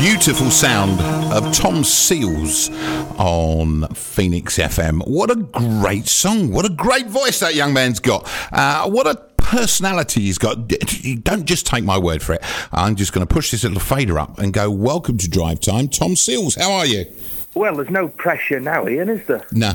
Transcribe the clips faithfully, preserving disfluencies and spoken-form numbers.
beautiful sound of Tom Seals on Phoenix F M. What a great song. What a great voice that young man's got. Uh, what a personality he's got. Don't just take my word for it. I'm just going to push this little fader up and go, welcome to Drive Time, Tom Seals. How are you? Well, there's no pressure now, Ian, is there? No.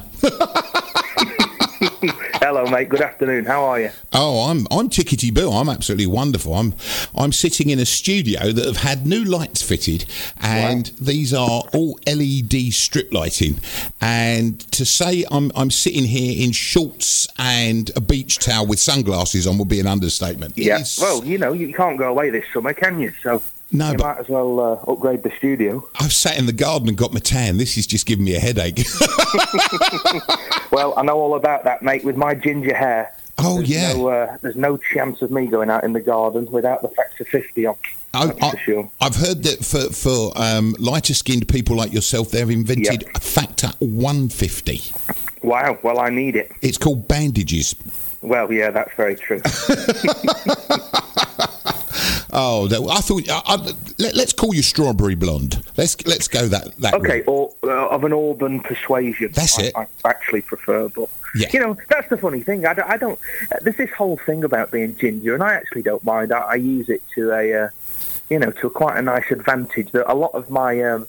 Hello, mate. Good afternoon. How are you? Oh, I'm I'm tickety boo. I'm absolutely wonderful. I'm I'm sitting in a studio that have had new lights fitted, and wow. These are all L E D strip lighting. And to say I'm I'm sitting here in shorts and a beach towel with sunglasses on would be an understatement. Yeah. It's, well, you know, you can't go away this summer, can you? So. No, you but might as well uh, upgrade the studio. I've sat in the garden and got my tan. This is just giving me a headache. Well, I know all about that, mate. With my ginger hair, oh there's yeah, no, uh, there's no chance of me going out in the garden without the factor fifty on. I, that's I, for sure. I've heard that for for um, lighter-skinned people like yourself, they've invented yep. a factor one fifty. Wow. Well, I need it. It's called bandages. Well, yeah, that's very true. Oh, I thought. I, I, let, let's call you Strawberry Blonde. Let's let's go that that. Okay, route. or uh, of an Auburn persuasion. That's I, it. I actually prefer, but yeah. You know, that's the funny thing. I don't. I don't uh, there's this whole thing about being ginger, and I actually don't mind. I, I use it to a, uh, you know, to quite a nice advantage. That a lot of my. Um,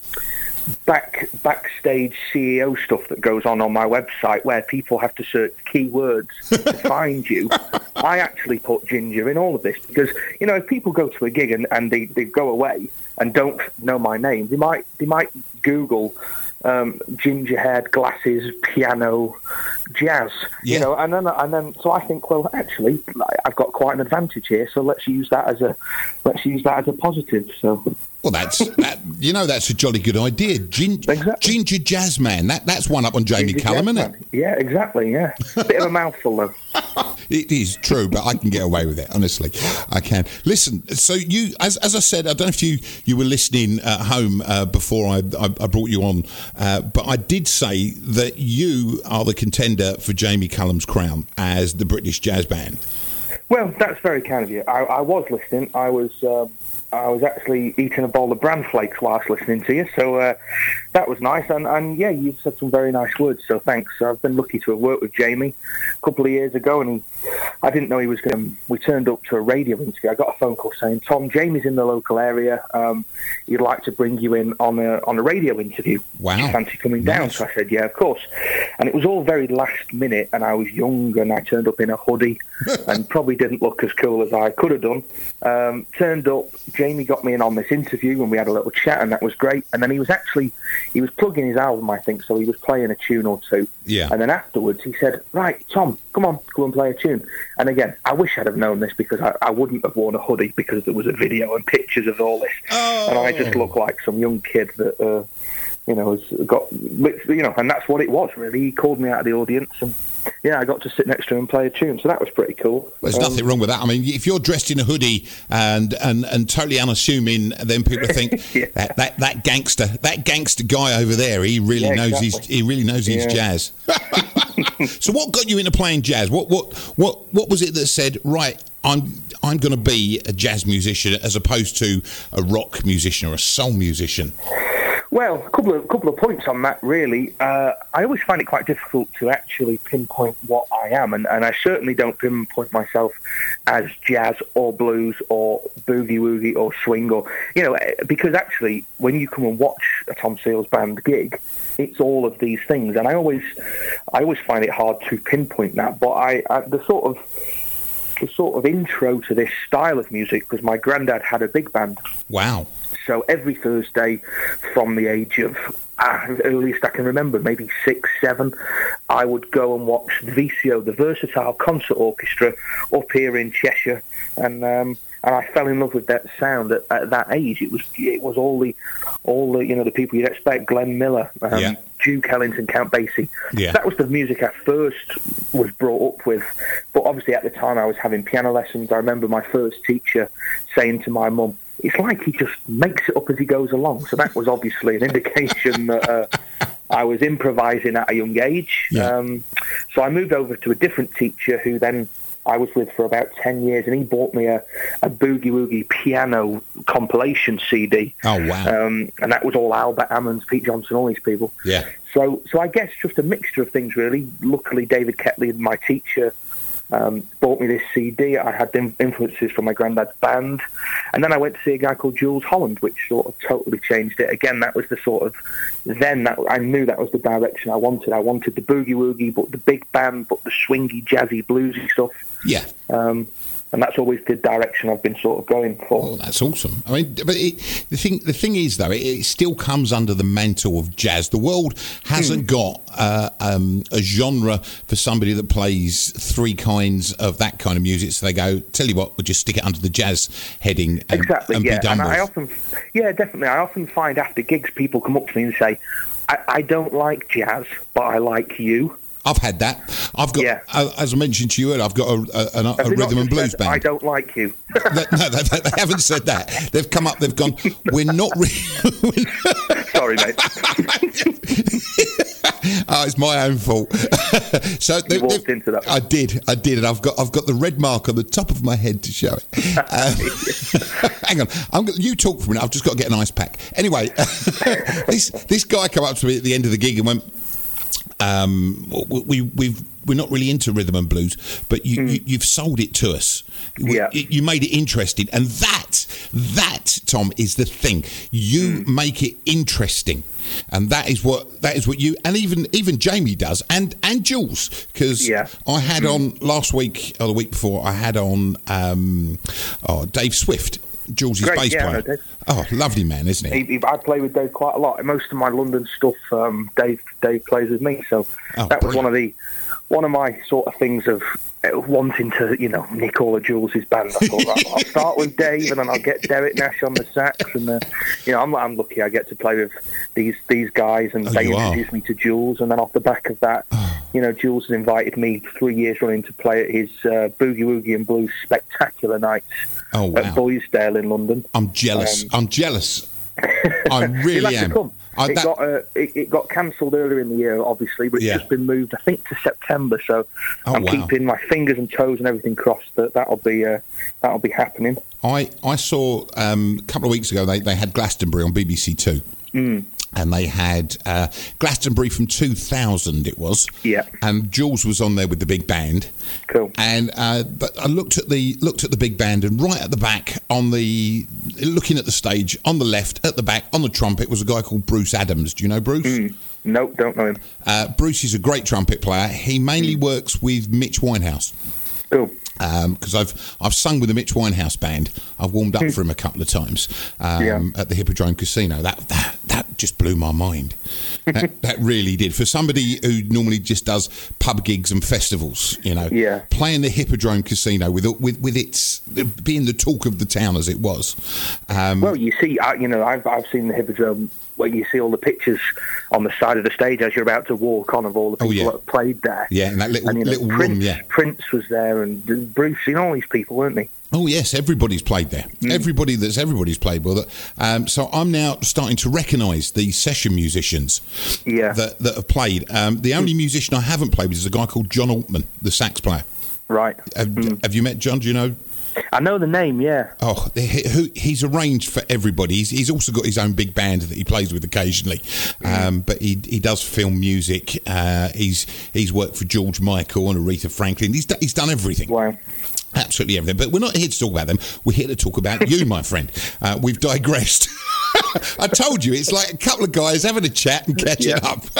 back backstage C E O stuff that goes on on my website where people have to search keywords to find you. I actually put ginger in all of this because, you know, if people go to a gig and, and they, they go away and don't know my name, they might they might Google um, ginger-haired glasses, piano, jazz, yeah. you know, and then and then so I think, well, actually, I've got quite an advantage here, so let's use that as a let's use that as a positive. So. Well, that's that. You know, that's a jolly good idea. Gin, exactly. Ginger Jazz Man. That that's one up on Jamie Ginger Cullum, isn't Man. it? Yeah, exactly. Yeah, bit of a mouthful though. It is true, but I can get away with it. Honestly, I can. Listen, so you, as as I said, I don't know if you, you were listening at home uh, before I, I I brought you on, uh, but I did say that you are the contender for Jamie Cullum's crown as the British jazz band. Well, that's very kind of you. I, I was listening. I was. Um, I was actually eating a bowl of bran flakes whilst listening to you, so uh, that was nice. And, and yeah, you've said some very nice words, so thanks. So I've been lucky to have worked with Jamie a couple of years ago, and he, I didn't know he was going to... We turned up to a radio interview. I got a phone call saying, Tom, Jamie's in the local area. Um, he'd like to bring you in on a on a radio interview. Wow. Do you fancy coming nice. down? So I said, yeah, of course. And it was all very last minute, and I was young, and I turned up in a hoodie and probably didn't look as cool as I could have done. Um, turned up... Jamie got me in on this interview and we had a little chat and that was great. And then he was actually, he was plugging his album, I think, so he was playing a tune or two. Yeah. And then afterwards he said, right, Tom, come on, go and play a tune. And again, I wish I'd have known this because I, I wouldn't have worn a hoodie because there was a video and pictures of all this. Oh. And I just look like some young kid that, uh, you know, has got, you know, and that's what it was really. He called me out of the audience and yeah, I got to sit next to him and play a tune, so that was pretty cool. Well, there's um, nothing wrong with that. I mean, if you're dressed in a hoodie and and, and totally unassuming, then people think yeah. that, that that gangster, that gangster guy over there, he really yeah, knows exactly. his he really knows his yeah. jazz. So, what got you into playing jazz? What what what what was it that said, right, I'm I'm going to be a jazz musician as opposed to a rock musician or a soul musician? Well, a couple of couple of points on that, really. Uh, I always find it quite difficult to actually pinpoint what I am, and, and I certainly don't pinpoint myself as jazz or blues or boogie-woogie or swing, or, you know, because actually, when you come and watch a Tom Seals band gig, it's all of these things, and I always, I always find it hard to pinpoint that. But I, I the sort of the sort of intro to this style of music, because my granddad had a big band. Wow. So every Thursday from the age of, uh, earliest I can remember, maybe six, seven, I would go and watch the V C O, the Versatile Concert Orchestra, up here in Cheshire. And um, and I fell in love with that sound at, at that age. It was it was all the, all the, you know, the people you'd expect, Glenn Miller, um, yeah. Duke Ellington, Count Basie. Yeah. That was the music I first was brought up with. But obviously at the time I was having piano lessons. I remember my first teacher saying to my mum, it's like he just makes it up as he goes along. So that was obviously an indication that uh, I was improvising at a young age. Yeah. Um, so I moved over to a different teacher who then I was with for about ten years, and he bought me a, a Boogie Woogie piano compilation C D. Oh, wow. Um, and that was all Albert Ammons, Pete Johnson, all these people. Yeah. So so I guess just a mixture of things, really. Luckily, David Ketley, my teacher, um, bought me this C D. I had influences from my granddad's band. And then I went to see a guy called Jules Holland, which sort of totally changed it. Again, that was the sort of... Then that I knew that was the direction I wanted. I wanted the boogie woogie, but the big band, but the swingy, jazzy, bluesy stuff. Yeah. Um, and that's always the direction I've been sort of going for. Oh, that's awesome. I mean, but it, the thing the thing is, though, it, it still comes under the mantle of jazz. The world hasn't hmm. got uh, um, a genre for somebody that plays three kinds of that kind of music. So they go, tell you what, we'll just stick it under the jazz heading and, exactly, and yeah. be done and with. I often, yeah, definitely. I often find after gigs, people come up to me and say, I, I don't like jazz, but I like you. I've had that. I've got, yeah. uh, as I mentioned to you earlier, I've got a, a, a, a rhythm and blues said, band. I don't like you. they, no, they, they haven't said that. They've come up. They've gone. We're not. Re- Sorry, mate. Oh, it's my own fault. So they, you walked into that. I did. I did, and I've got. I've got the red mark on the top of my head to show it. Um, hang on. I'm, you talk for a minute. I've just got to get an ice pack. Anyway, this this guy came up to me at the end of the gig and went. Um, we, we've, we're not really into rhythm and blues, but you, mm. you, you've sold it to us. Yeah. You, you made it interesting. And that, that, Tom, is the thing. You mm. make it interesting. And that is what that is what you and even even Jamie does and and Jules, because yeah. I had mm. on last week or the week before I had on um, oh, Dave Swift. Jules' Great, bass yeah, player. No, oh, lovely man, isn't he? he, he I play with Dave quite a lot. Most of my London stuff, um, Dave Dave plays with me. So oh, that was brilliant. one of the one of my sort of things of wanting to, you know, nick all of Jules' band. I thought, right, I'll start with Dave, and then I'll get Derek Nash on the sax, and uh, you know, I'm, I'm lucky I get to play with these these guys, and oh, they introduced are. me to Jules, and then off the back of that, you know, Jules has invited me three years running to play at his uh, Boogie Woogie and Blues Spectacular Nights oh, wow. at Boysdale in London. I'm jealous. Um, I'm jealous. I really am. Come. I, it, that... got, uh, it, it got cancelled earlier in the year, obviously, but it's yeah. just been moved, I think, to September. So oh, I'm wow. keeping my fingers and toes and everything crossed that that'll be uh, that'll be happening. I I saw um, a couple of weeks ago they they had Glastonbury on B B C Two. Mm. And they had uh, Glastonbury from two thousand, it was. Yeah. And Jules was on there with the big band. Cool. And uh, but I looked at the looked at the big band, and right at the back, on the looking at the stage, on the left, at the back, on the trumpet was a guy called Bruce Adams. Do you know Bruce? Mm. Nope, don't know him. Uh, Bruce is a great trumpet player. He mainly mm. works with Mitch Winehouse. Cool. Because um, I've I've sung with the Mitch Winehouse band. I've warmed up for him a couple of times um, yeah. at the Hippodrome Casino. That that that just blew my mind. That, that really did. For somebody who normally just does pub gigs and festivals, you know, yeah. playing the Hippodrome Casino with with with its being the talk of the town as it was. Um, well, you see, I, you know, I've I've seen the Hippodrome where you see all the pictures on the side of the stage as you're about to walk on of all the people oh, yeah. that have played there. Yeah, and that little and, you know, little Prince, room. Yeah, Prince was there, and Bruce, you know, all these people, weren't they? Oh yes, everybody's played there. Mm. Everybody that's everybody's played with it. Um, so I'm now starting to recognise the session musicians yeah. that that have played. Um, the only mm. musician I haven't played with is a guy called John Altman, the sax player. Right. Have, mm. have you met John? Do you know? I know the name, yeah. Oh, he, he's arranged for everybody. He's, he's also got his own big band that he plays with occasionally, um, but he he does film music. Uh, he's he's worked for George Michael and Aretha Franklin. He's he's done everything. Wow. Absolutely everything. But we're not here to talk about them. We're here to talk about you, my friend. Uh, we've digressed. I told you, it's like a couple of guys having a chat and catching yeah. up.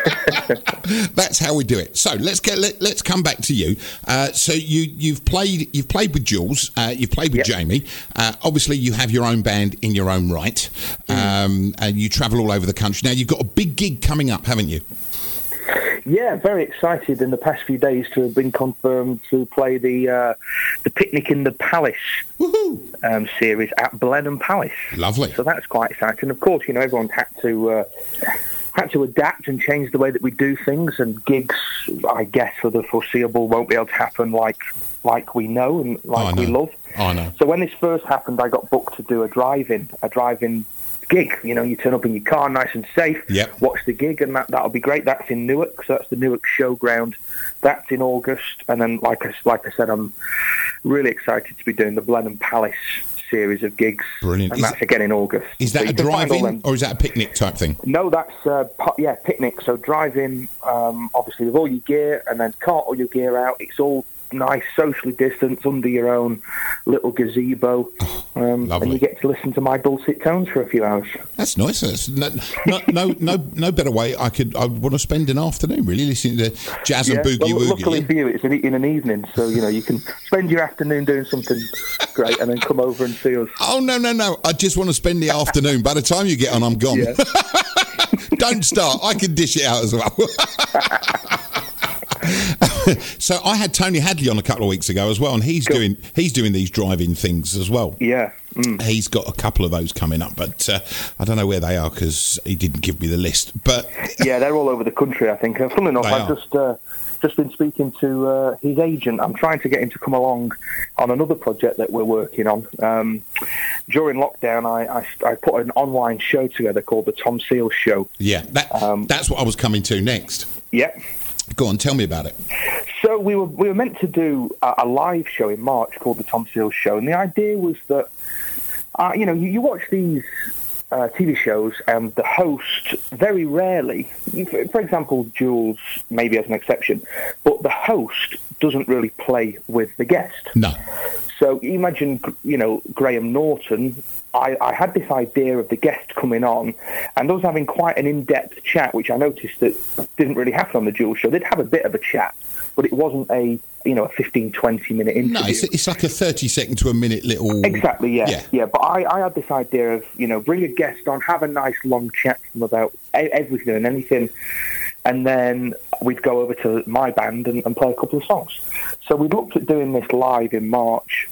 That's how we do it. So let's get let, let's come back to you. Uh, so you you've played you've played with Jules. Uh, you've played with yep. Jamie. Uh, obviously, you have your own band in your own right, mm. um, and you travel all over the country. Now you've got a big gig coming up, haven't you? Yeah, very excited in the past few days to have been confirmed to play the uh, the Picnic in the Palace um, series at Blenheim Palace. Lovely. So that's quite exciting. Of course, you know, everyone's had to uh, had to adapt and change the way that we do things, and gigs, I guess, for the foreseeable won't be able to happen like like we know and like oh, we love. Oh, I know. So when this first happened, I got booked to do a drive-in, a drive-in gig. You know, you turn up in your car, nice and safe, yep. watch the gig, and that, that'll be great. That's in Newark, so that's the Newark Showground. That's in August. And then, like I, like I said, I'm really excited to be doing the Blenheim Palace series of gigs. Brilliant. And is that's again in August. Is that so a drive-in, or is that a picnic type thing? No, that's, uh, yeah, picnic. So drive-in, um, obviously, with all your gear, and then cart all your gear out. It's all nice, socially distanced, under your own little gazebo. Oh, um, and you get to listen to my dulcet tones for a few hours. That's nice. That's no, no, no, no, no better way I could. I want to spend an afternoon really listening to jazz and yeah, boogie well, woogie. Luckily for you, it's in, in an evening, so you know you can spend your afternoon doing something great, and then come over and see us. Oh no, no, no! I just want to spend the afternoon. By the time you get on, I'm gone. Yeah. Don't start. I can dish it out as well. So I had Tony Hadley on a couple of weeks ago as well, and he's cool. doing he's doing these drive-in things as well. Yeah, mm. He's got a couple of those coming up, but uh, I don't know where they are because he didn't give me the list. But yeah, they're all over the country, I think. And funnily enough, I've are. just uh, just been speaking to uh, his agent. I'm trying to get him to come along on another project that we're working on. Um, during lockdown, I, I, I put an online show together called the Tom Seals Show. Yeah, that, um, that's what I was coming to next. Yeah. Go on, tell me about it. So we were we were meant to do a, a live show in March called the Tom Seals Show, and the idea was that, uh, you know, you, you watch these uh, T V shows, and the host very rarely, for example, Jules maybe as an exception, but the host doesn't really play with the guest. No. So imagine, you know, Graham Norton. I, I had this idea of the guest coming on, and us having quite an in-depth chat, which I noticed that didn't really happen on the Jules show. They'd have a bit of a chat, but it wasn't a, you know, a fifteen, twenty minute interview. No, it's, it's like a thirty second to a minute little... Exactly, yeah. Yeah, yeah but I, I had this idea of, you know, bring a guest on, have a nice long chat with them about everything and anything, and then we'd go over to my band and, and play a couple of songs. So we looked at doing this live in March.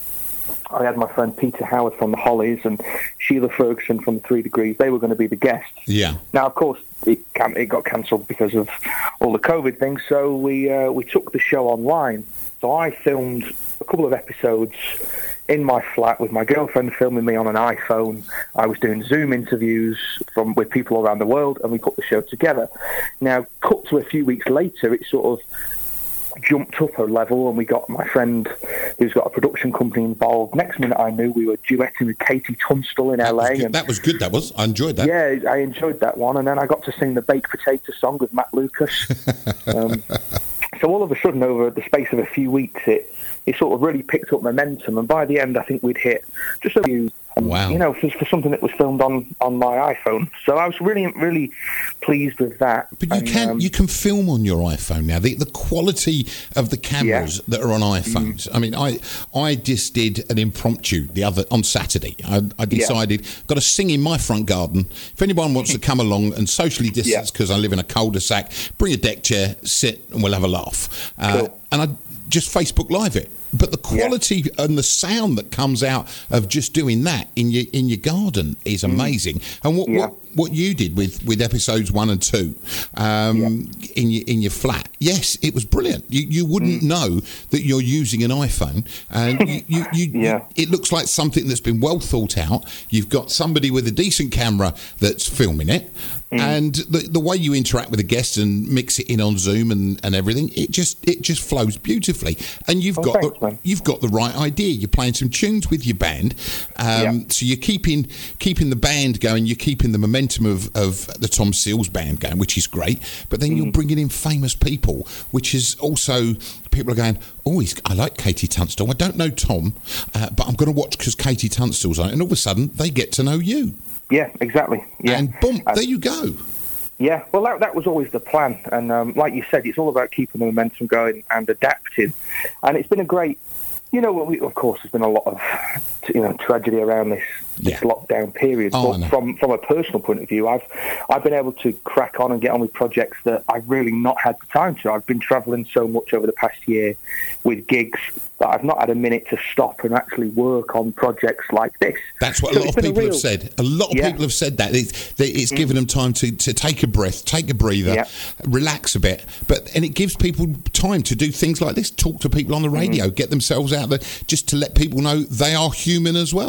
I had my friend Peter Howard from the Hollies and Sheila Ferguson from the Three Degrees. They were going to be the guests. Yeah. Now, of course, it, can, it got cancelled because of all the COVID things, so we uh, we took the show online. So I filmed a couple of episodes in my flat with my girlfriend filming me on an iPhone. I was doing Zoom interviews from with people around the world, and we put the show together. Now, cut to a few weeks later, it sort of jumped up a level, and we got my friend who's got a production company involved. Next minute I knew we were duetting with Katie Tunstall in that L A. Was and that was good, that was. I enjoyed that. Yeah, I enjoyed that one. And then I got to sing the Baked Potato song with Matt Lucas. um, so all of a sudden, over the space of a few weeks, it, it sort of really picked up momentum. And by the end, I think we'd hit just a few... Um, wow. You know, for, for something that was filmed on, on my iPhone. So I was really, really pleased with that. But you and, can um, you can film on your iPhone now. The, the quality of the cameras yeah. that are on iPhones. Mm. I mean, I I just did an impromptu the other on Saturday. I, I decided, yeah. got to sing in my front garden. If anyone wants to come along and socially distance, because yeah. I live in a cul-de-sac, bring a deck chair, sit, and we'll have a laugh. Uh, cool. And I just Facebook Live it. But the quality yeah. and the sound that comes out of just doing that in your in your garden is amazing. Mm. And what, yeah. what what you did with, with episodes one and two um, yeah. in your in your flat, yes, it was brilliant. You you wouldn't mm. know that you're using an iPhone, and you, you, you, yeah. you it looks like something that's been well thought out. You've got somebody with a decent camera that's filming it. Mm. And the the way you interact with the guests and mix it in on Zoom and, and everything, it just it just flows beautifully. And you've oh, got thanks, the, you've got the right idea. You're playing some tunes with your band, um, yeah. so you're keeping keeping the band going. You're keeping the momentum of, of the Tom Seals band going, which is great. But then mm. you're bringing in famous people, which is also people are going, oh, he's, I like Katie Tunstall. I don't know Tom, uh, but I'm going to watch because Katie Tunstall's on it. And all of a sudden, they get to know you. Yeah, exactly. Yeah. And boom, uh, there you go. Yeah, well, that, that was always the plan. And um, like you said, it's all about keeping the momentum going and adapting. And it's been a great, you know, we, of course, there's been a lot of, you know, tragedy around this, this yeah. lockdown period. Oh, but from, from a personal point of view, I've I've been able to crack on and get on with projects that I've really not had the time to. I've been travelling so much over the past year with gigs that I've not had a minute to stop and actually work on projects like this. That's what so a lot of people real... have said. A lot of yeah. people have said that. It's, it's mm. given them time to, to take a breath, take a breather, yeah. relax a bit. But and it gives people time to do things like this, talk to people on the radio, mm. get themselves out there, just to let people know they are human as well.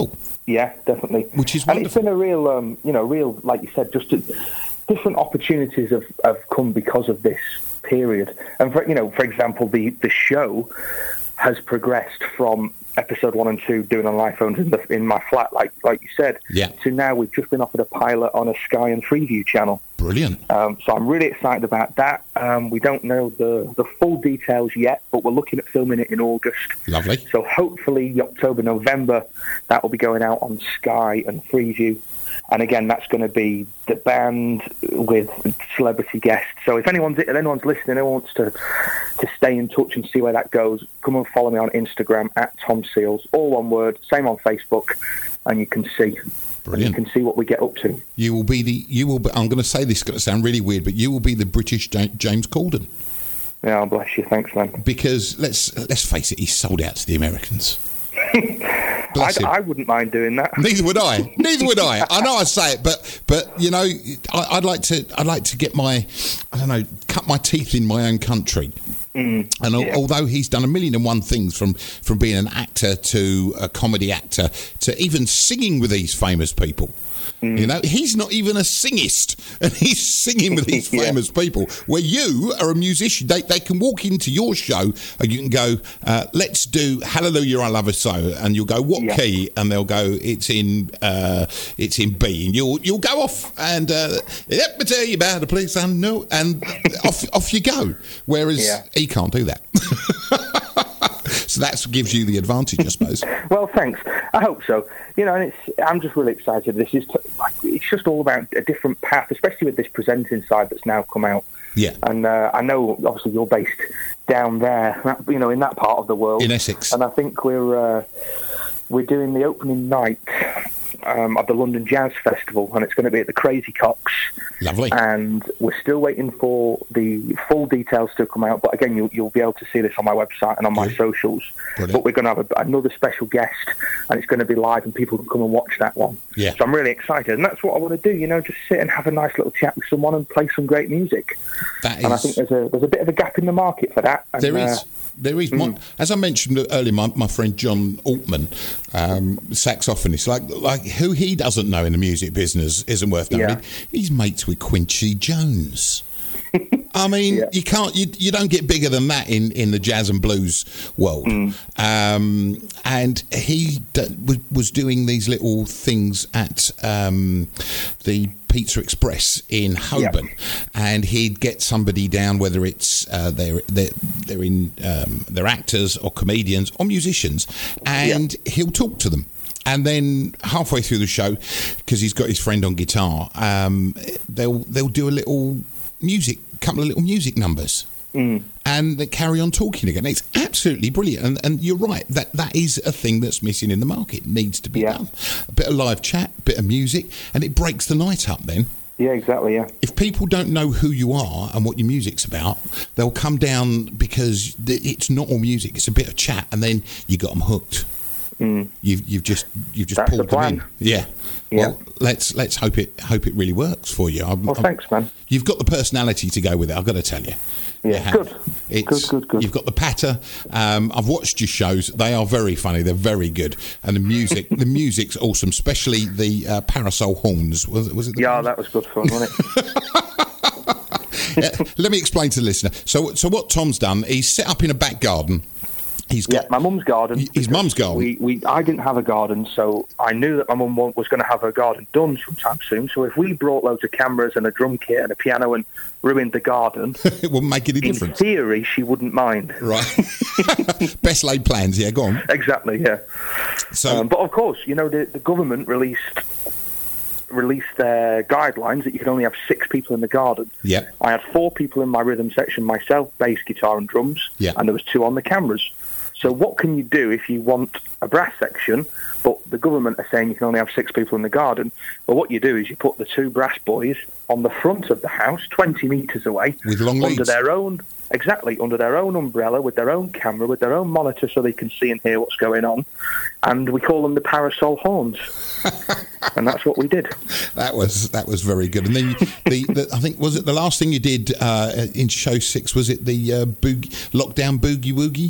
Yeah, definitely. Which is wonderful. And it's been a real, um, you know, real, like you said, just a, different opportunities have, have come because of this period. And, for, you know, for example, the, the show has progressed from episode one and two doing on iPhones in, the, in my flat, like like you said, yeah. to now we've just been offered a pilot on a Sky and Freeview channel. Brilliant. Um, so I'm really excited about that. Um, we don't know the, the full details yet, but we're looking at filming it in August. Lovely. So hopefully October, November, that will be going out on Sky and Freeview. And again, that's going to be the band with celebrity guests. So if anyone's if anyone's listening and wants to to stay in touch and see where that goes, come and follow me on Instagram at Tom Seals, all one word. Same on Facebook, and you can see. Brilliant. You can see what we get up to. You will be the you will. Be, I'm going to say this is going to sound really weird, but you will be the British James Corden. Yeah, oh, bless you. Thanks, man. Because let's let's face it, he's sold out to the Americans. I, I wouldn't mind doing that. Neither would I. Neither would I. I know I say it, but but you know, I, I'd like to. I'd like to get my, I don't know, cut my teeth in my own country. Mm, and yeah. although he's done a million and one things, from from being an actor to a comedy actor to even singing with these famous people. Mm. You know, he's not even a singist, and he's singing with these famous yeah. people. Where you are a musician, they they can walk into your show and you can go, uh, "Let's do Hallelujah, I Love Her So," and you'll go, "What yeah. key?" And they'll go, "It's in uh, it's in B," and you'll you'll go off and uh, let me tell you about a place I know, and off off you go. Whereas yeah. he can't do that. So that gives you the advantage, I suppose. Well, thanks. I hope so. You know, and it's, I'm just really excited. This is like, it's just all about a different path, especially with this presenting side that's now come out. Yeah. And uh, I know, obviously, you're based down there, you know, in that part of the world, in Essex. And I think we're uh, we're doing the opening night um, of the London Jazz Festival, and it's going to be at the Crazy Cocks. Lovely. And we're still waiting for the full details to come out. But again, you'll, you'll be able to see this on my website and on my socials. Brilliant. But we're going to have a, another special guest, and it's going to be live, and people can come and watch that one. Yeah. So I'm really excited, and that's what I want to do. You know, just sit and have a nice little chat with someone and play some great music. That is... And I think there's a there's a bit of a gap in the market for that. And, there is. Uh, There is, mm. my, as I mentioned earlier, my, my friend John Altman, um, saxophonist, like like who he doesn't know in the music business isn't worth knowing. Yeah. He's mates with Quincy Jones. I mean, yeah. you can't, you, you don't get bigger than that in, in the jazz and blues world. Mm. Um, and he d- was, was doing these little things at um, the Pizza Express in Holborn, yep. and he'd get somebody down, whether it's uh, they're they're they're in um, they're actors or comedians or musicians, and yep. he'll talk to them. And then halfway through the show, because he's got his friend on guitar, um, they'll they'll do a little music, couple of little music numbers. Mm. And they carry on talking again. It's absolutely brilliant. And, and you're right, that, that is a thing that's missing in the market. It needs to be yeah. done. A bit of live chat, a bit of music, and it breaks the night up then. Yeah, exactly, yeah. If people don't know who you are and what your music's about, they'll come down because it's not all music, it's a bit of chat, and then you got them hooked. Mm. You've you've just you've just That's pulled the plan. them in. Yeah. Yeah. Well, let's let's hope it hope it really works for you. I'm, well, I'm, thanks, man. You've got the personality to go with it. I've got to tell you. Yeah, good. It's, good, good, good. You've got the patter. Um, I've watched your shows. They are very funny. They're very good, and the music, the music's awesome. Especially the uh, Parasol Horns. Was, was it? The yeah, horns? That was good fun, wasn't it? uh, let me explain to the listener. So, so what Tom's done? He's set up in a back garden. He's got, yeah, my mum's garden. His mum's garden. We, we, I didn't have a garden, so I knew that my mum was going to have her garden done sometime soon. So if we brought loads of cameras and a drum kit and a piano and ruined the garden, it wouldn't make any difference. In theory, she wouldn't mind. Right. Best laid plans. Yeah, go on. Exactly. Yeah. So, um, but of course, you know, the, the government released released their guidelines that you could only have six people in the garden. Yeah. I had four people in my rhythm section, myself, bass, guitar, and drums. Yeah. And there was two on the cameras. So what can you do if you want a brass section, but the government are saying you can only have six people in the garden? Well, what you do is you put the two brass boys on the front of the house, twenty metres away, with long leads. under their own, exactly, under their own umbrella, with their own camera, with their own monitor, so they can see and hear what's going on. And we call them the Parasol Horns. And that's what we did. That was that was very good. And then you, the, the I think was it the last thing you did uh, in show six? Was it the uh, boogie, lockdown boogie woogie?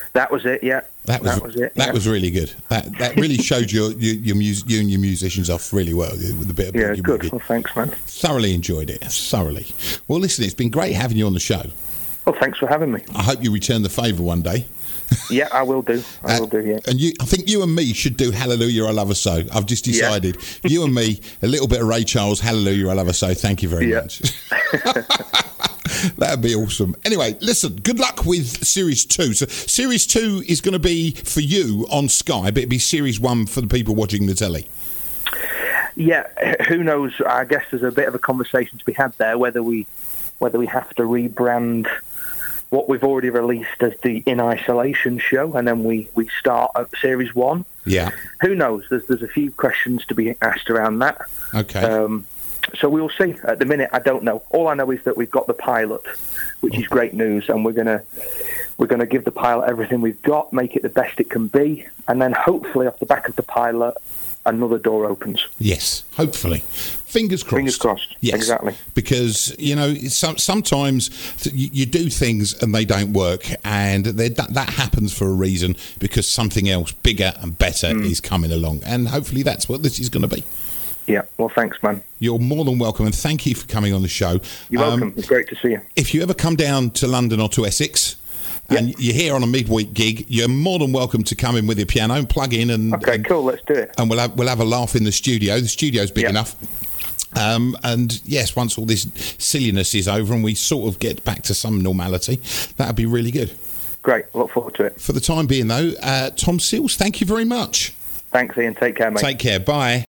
That was it, yeah. That was, that was it. That yeah. was really good. That that really showed your your, your mus- you and your musicians off really well with a bit of yeah, boogie good. woogie. Well, thanks, man. Thoroughly enjoyed it. Thoroughly. Well, listen, it's been great having you on the show. Well, thanks for having me. I hope you return the favour one day. Yeah, I will do. I Uh, will do. Yeah. And you, I think you and me should do Hallelujah, I Love Her So. I've just decided. Yeah. You and me, a little bit of Ray Charles, Hallelujah, I Love Her So. Thank you very yeah. much. That'd be awesome. Anyway, listen, good luck with Series two. So Series two is going to be for you on Sky, but it'd be Series one for the people watching the telly. Yeah, who knows? I guess there's a bit of a conversation to be had there, whether we whether we have to rebrand what we've already released as the In Isolation show, and then we, we start at Series one. Yeah. Who knows? There's there's a few questions to be asked around that. Okay. Um, so we'll see. At the minute, I don't know. All I know is that we've got the pilot, which is great news, and we're gonna we're gonna give the pilot everything we've got, make it the best it can be, and then hopefully off the back of the pilot, another door opens. Yes, hopefully. Fingers crossed. Fingers crossed. Yes, exactly. Because, you know, some, sometimes you, you do things and they don't work, and that, that happens for a reason, because something else bigger and better mm. is coming along. And hopefully that's what this is going to be. Yeah, well, thanks, man. You're more than welcome, and thank you for coming on the show. You're um, welcome. It's great to see you. If you ever come down to London or to Essex, and yep. you're here on a midweek gig, you're more than welcome to come in with your piano and plug in. And okay, and, cool. Let's do it. And we'll have we'll have a laugh in the studio. The studio's big yep. enough. Um, and yes, once all this silliness is over and we sort of get back to some normality, that'd be really good. Great. Look forward to it. For the time being, though, uh, Tom Seals, thank you very much. Thanks, Ian. Take care, mate. Take care. Bye.